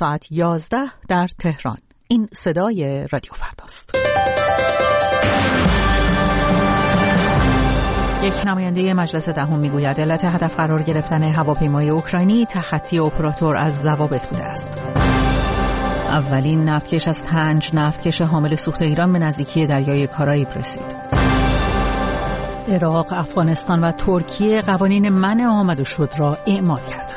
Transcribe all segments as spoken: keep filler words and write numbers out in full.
ساعت یازده در تهران. این صدای رادیو فرداست. یک نماینده مجلس دهم میگوید علت هدف قرار گرفتن هواپیمای اوکراینی تخطی اپراتور از ضوابط بوده است. اولین نفتکش از پنج نفتکش حامل سوخت ایران به نزدیکی دریای کارائیب رسید. عراق، افغانستان و ترکیه قوانین منع آمد و شد را اعمال کردند.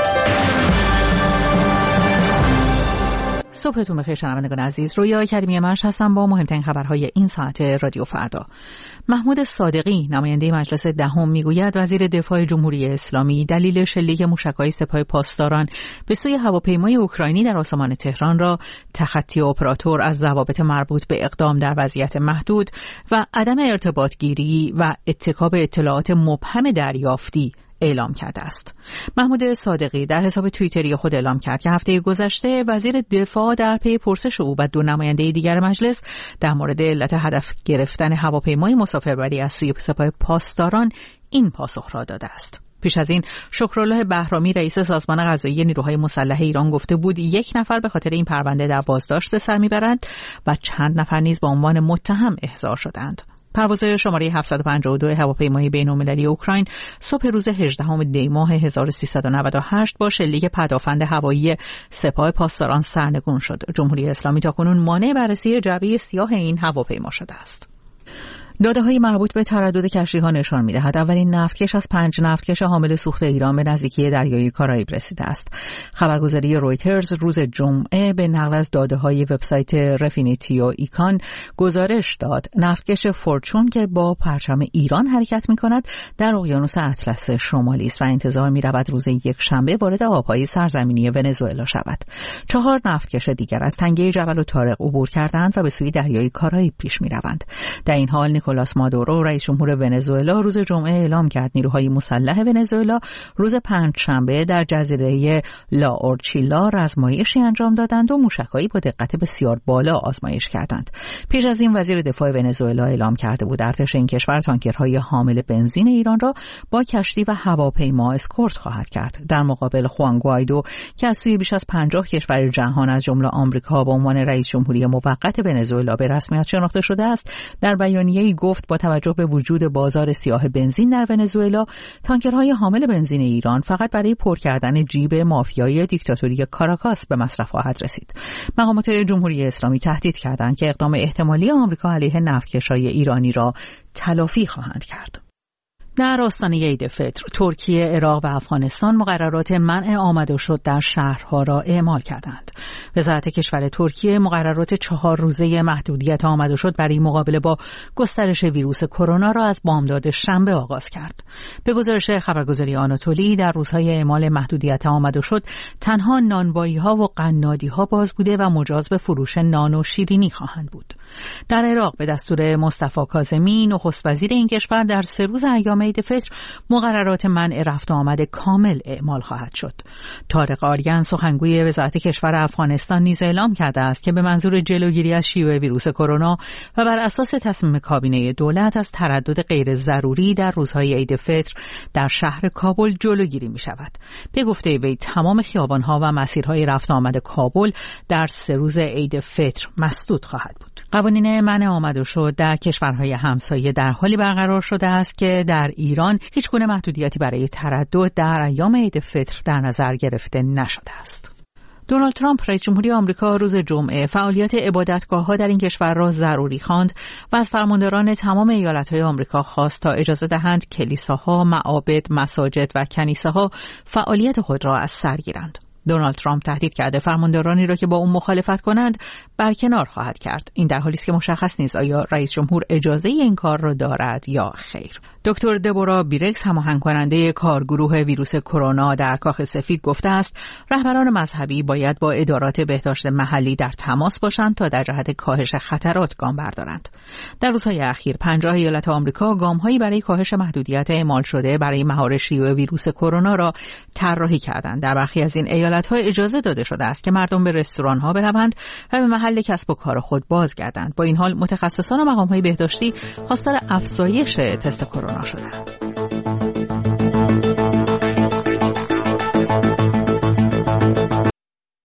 صبحتون بخیر شنوندگان عزیز. رویا کریمی منش هستم با مهمترین خبرهای این ساعت رادیو فردا. محمود صادقی نماینده مجلس دهم میگوید وزیر دفاع جمهوری اسلامی دلیل شلیک موشک‌های سپاه پاسداران به سوی هواپیمای اوکراینی در آسمان تهران را تخطی اپراتور از ضوابط مربوط به اقدام در وضعیت محدود و عدم ارتباط گیری و اتکا به اطلاعات مبهم دریافتی اعلام کرده است. محمود صادقی در حساب توییتری خود اعلام کرد که هفته گذشته وزیر دفاع در پی پرسش او و دو نماینده دیگر مجلس در مورد علت هدف گرفتن هواپیمای مسافربری از سوی سپاه پاسداران این پاسخ را داده است. پیش از این شکرالله بهرامی رئیس سازمان قضایی نیروهای مسلح ایران گفته بود یک نفر به خاطر این پرونده در بازداشت به سر میبرند و چند نفر نیز به عنوان متهم احضار شدند. پرواز شماره هفتصد و پنجاه و دو هواپیمای بین‌المللی اوکراین صبح روز هجدهم دی ماه هزار و سیصد و نود و هشت با شلیک پدافند هوایی سپاه پاسداران سرنگون شد. جمهوری اسلامی تاکنون مانع بررسی جعبه سیاه این هواپیما شده است. داده‌های مربوط به تردد کشتی‌ها نشان می‌دهد اولین نفتکش از پنج نفتکش حامل سوخت ایران به نزدیکی دریای کارائیب رسیده است. خبرگزاری رویترز روز جمعه به نقل از داده‌های وبسایت رفینیتی و ایکان گزارش داد نفتکش فورچون که با پرچم ایران حرکت می‌کند در اقیانوس اطلس شمالی است و انتظار می‌رود روز یکشنبه وارد آب‌های سرزمینی ونزوئلا شود. چهار نفتکش دیگر از تنگه جبل الطارق عبور کردند و به سوی دریای کارائیب پیش می‌روند. در این حال نیکولاس مادورو رئیس جمهور ونزوئلا روز جمعه اعلام کرد نیروهای مسلح ونزوئلا روز پنجشنبه در جزیره لا اورچیلا آزمایشی انجام دادند و موشک‌هایی با دقت بسیار بالا آزمایش کردند. پیش از این وزیر دفاع ونزوئلا اعلام کرده بود ارتش این کشور تانکرهای حامل بنزین ایران را با کشتی و هواپیما اسکورت خواهد کرد. در مقابل خوان گوایدو که از سوی بیش از پنجاه کشور جهان از جمله آمریکا به عنوان رئیس جمهوری موقت ونزوئلا به رسمیت شناخته شده است، در بیانیه‌ای گفت با توجه به وجود بازار سیاه بنزین در ونزوئلا، تانکرهای حامل بنزین ایران فقط برای پر کردن جیب مافیای دیکتاتوری کاراکاس به مصرف خواهد رسید. مقامات جمهوری اسلامی تهدید کردند که اقدام احتمالی آمریکا علیه نفتکش‌های ایرانی را تلافی خواهند کرد. در آستانه عید فطر، ترکیه، عراق و افغانستان مقررات منع آمد و شد در شهرها را اعمال کردند. وزارت کشور ترکیه مقررات چهار روزه محدودیت آمد و شد برای مقابله با گسترش ویروس کرونا را از بامداد شنبه آغاز کرد. به گزارش خبرگزاری آناتولی در روزهای اعمال محدودیت آمد و شد تنها نانوایی‌ها و قنادی‌ها باز بوده و مجاز به فروش نان و شیرینی خواهند بود. در عراق به دستور مصطفی کاظمی نخست وزیر این کشور در سه روز ایام عید فطر مقررات منع رفت و آمد کامل اعمال خواهد شد. طارق آریان سخنگوی وزارت کشور افغانستان نیز اعلام کرده است که به منظور جلوگیری از شیوع ویروس کرونا و بر اساس تصمیم کابینه دولت از تردد غیر ضروری در روزهای عید فطر در شهر کابل جلوگیری می شود. به گفته وی تمام خیابان‌ها و مسیرهای رفت و آمد کابل در سه روز عید فطر مسدود خواهد بود. قوانین منع آمد و شد در کشورهای همسایه در حالی برقرار شده است که در ایران هیچ گونه محدودیتی برای تردد در ایام عید فطر در نظر گرفته نشده است. دونالد ترامپ رئیس جمهوری آمریکا روز جمعه فعالیت عبادتگاه‌ها در این کشور را ضروری خواند و از فرمانداران تمام ایالت‌های آمریکا خواست تا اجازه دهند کلیساها، معابد، مساجد و کنیسه‌ها فعالیت خود را از سر گیرند. دونالد ترامپ تهدید کرده فرماندارانی را که با اون مخالفت کنند برکنار خواهد کرد. این در حالی است که مشخص نیست آیا رئیس جمهور اجازه این کار را دارد یا خیر. دکتر دبورا بیرکس هماهنگ کننده کارگروه ویروس کرونا در کاخ سفید گفته است رهبران مذهبی باید با ادارات بهداشت محلی در تماس باشند تا در جهت کاهش خطرات گام بردارند. در روزهای اخیر پنجاه ایالت آمریکا گام‌هایی برای کاهش محدودیت اعمال شده برای مهار شیوع ویروس کرونا را طراحی کردند. در برخی از این ایالت‌ها اجازه داده شده است که مردم به رستوران‌ها بروند و به محل کسب و کار خود بازگردند. با این حال متخصصان و مقام‌های بهداشتی خواستار افزایش تست کرونا شدند.